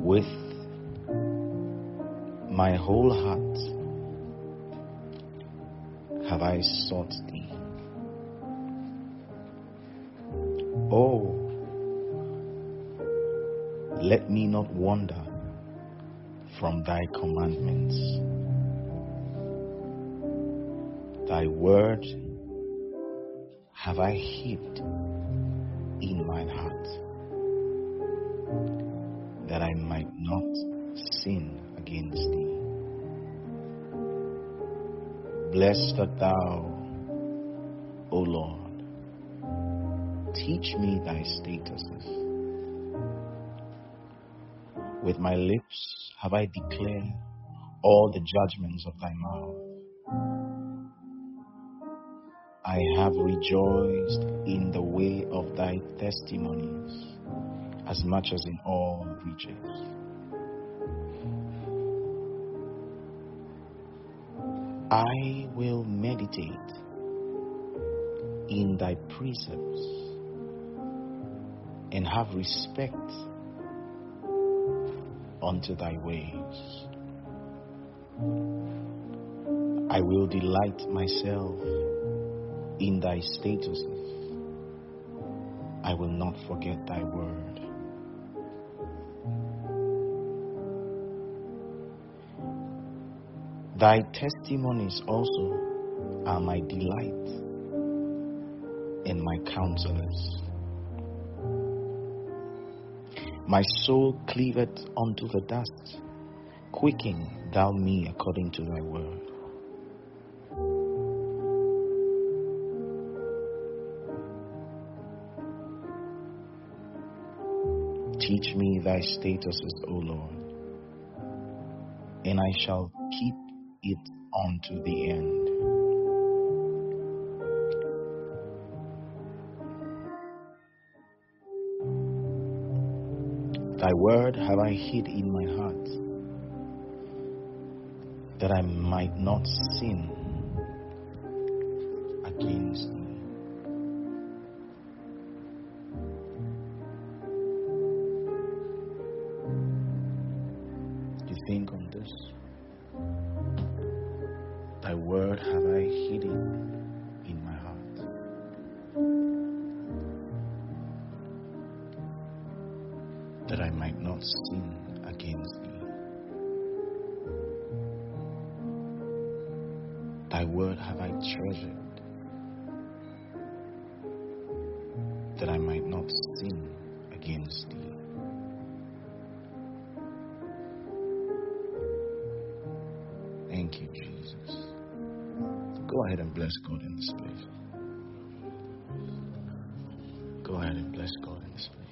With my whole heart have I sought thee. Oh, let me not wander from thy commandments. Thy word have I hid in mine heart, that I might not sin against thee. Blessed art thou, O Lord. Teach me thy statuses. With my lips have I declared all the judgments of thy mouth. I have rejoiced in the way of thy testimonies, as much as in all riches. I will meditate in thy precepts and have respect unto thy ways. I will delight myself in thy statuses. I will not forget thy word. Thy testimonies also are my delight and my counselors. My soul cleaveth unto the dust. Quicken thou me according to thy word. Teach me thy statuses, O Lord, and I shall keep it unto the end. Thy word have I hid in my heart, that I might not sin against thee. You think on this. Thy word have I hidden in my heart, that I might not sin against thee. Thy word have I treasured, that I might not sin against thee. Thank you, Jesus. Go ahead and bless God in this place. Go ahead and bless God in this place.